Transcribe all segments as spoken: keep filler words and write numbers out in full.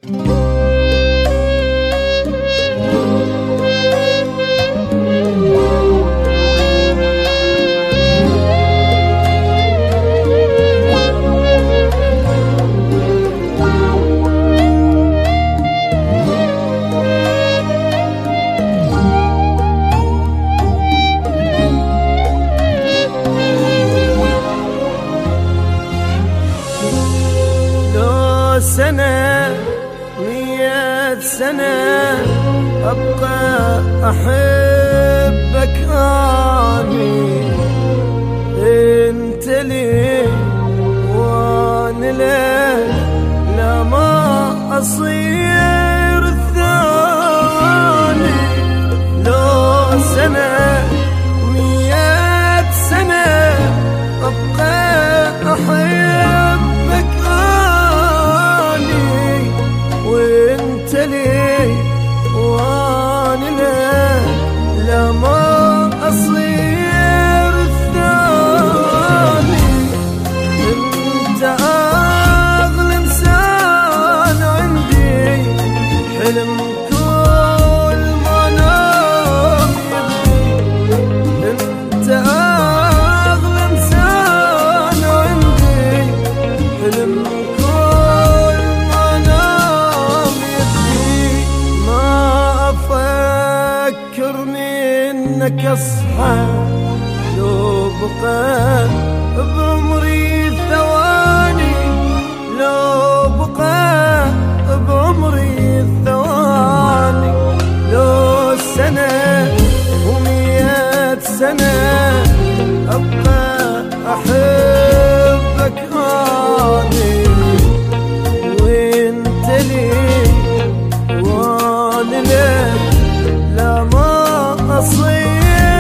سنة مية سنة أبقى أحبك أني، أنت لي وأنا لك، لا ما أصير الثاني. لو سنة مية سنة أبقى أحبك وانت لي وانا لك، لا ما اصير الثاني. انت اغلى انسان عندي، حلم كل ما نام يبني. انت اغلى انسان عندي، حلم منك اصحى. لو بقى بعمري ثواني، لو بقى بعمري ثواني، لو سنة ومية سنة أبقى أحبك أني، وانت لي وانا لك، لا ما أصير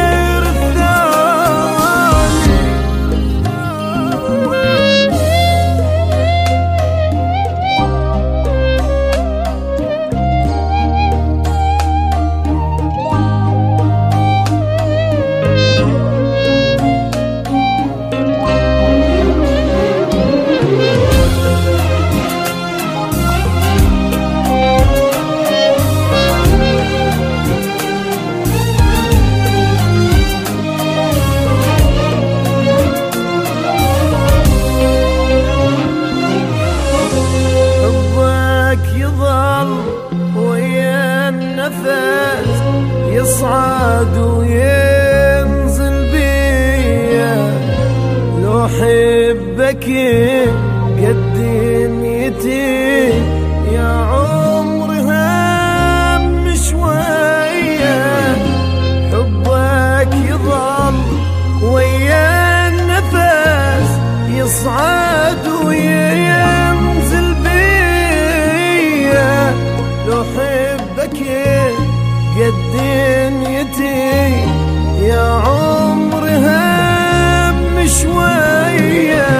يصعد وينزل بيا. لو حبك قد دنيتي يا عمري هم شوية، حبك يظل ويا النفس، يصعد وينزل بيا. لو حبك قد دنيتي يا عمري هم شوية.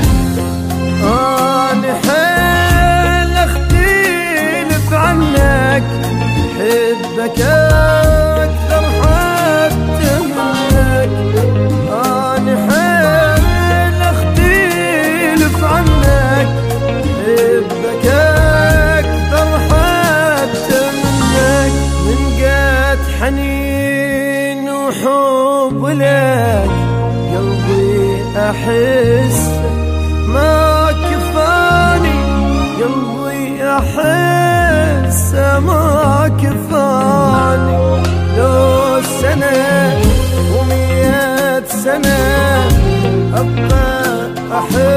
أنا حيل أختلف عنك، حبك أكثر حتى منك. أنا حيل أختلف عنك، حبك أكثر حتى منك. من قد حنين وحب لك قلبي أحس ما كفاني، قلبي أحس ما كفاني. لو سنة ومية سنة أبقى أحس